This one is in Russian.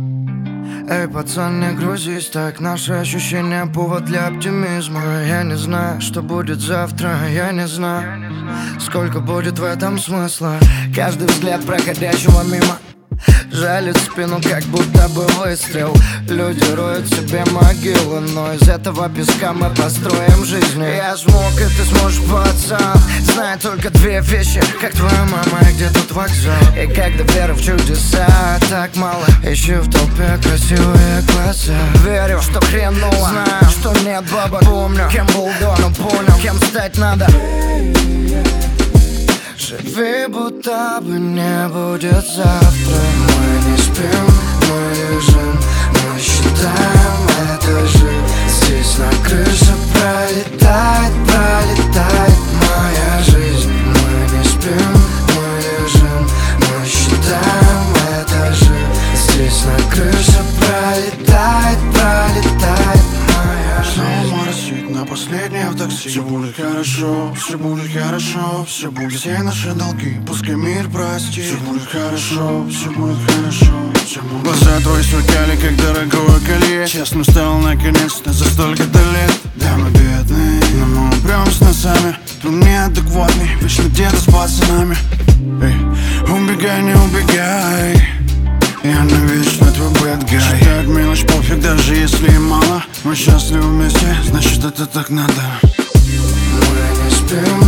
Эй, пацан, не грузись так, наши ощущения повод для оптимизма. Я не знаю, что будет завтра, я не знаю, сколько будет в этом смысла. Каждый взгляд проходящего мимо жалит спину, как будто бы выстрел. Люди роют себе могилы, но из этого песка мы построим жизнь. Я смог, и ты сможешь, пацан. Знаю только две вещи: как твоя мама и где тут вокзал. И когда веры в чудеса так мало, ищу в толпе красивые глаза. Верю, что хреново, знаю, что нет бабок. Помню, кем был до, но понял, кем стать надо. Живи, будто бы не будет завтра. Мы не спим, мы лежим, мы считаем этажи. Здесь на крыше пролетает, пролетает моя жизнь. Мы не спим, мы лежим, мы считаем этажи. Здесь на крыше пролетает, пролетает моя жизнь. Снова моросит на последнее в такси. Все будет хорошо, все будет хорошо, все будет. Все наши долги, пускай мир простит. Все будет хорошо, все будет хорошо, все будет. Глаза твои сверкали, как дорогое колье. Честно стал наконец-то за столько-то лет. Да, мы бедные, но мы упрём с носами. Он неадекватный, вечно где-то с пацанами. Эй, убегай, не убегай, я навечно твой bad guy. Считать мелочь пофиг, даже если и мало. Мы счастливы вместе, значит это так надо. Мы не спим,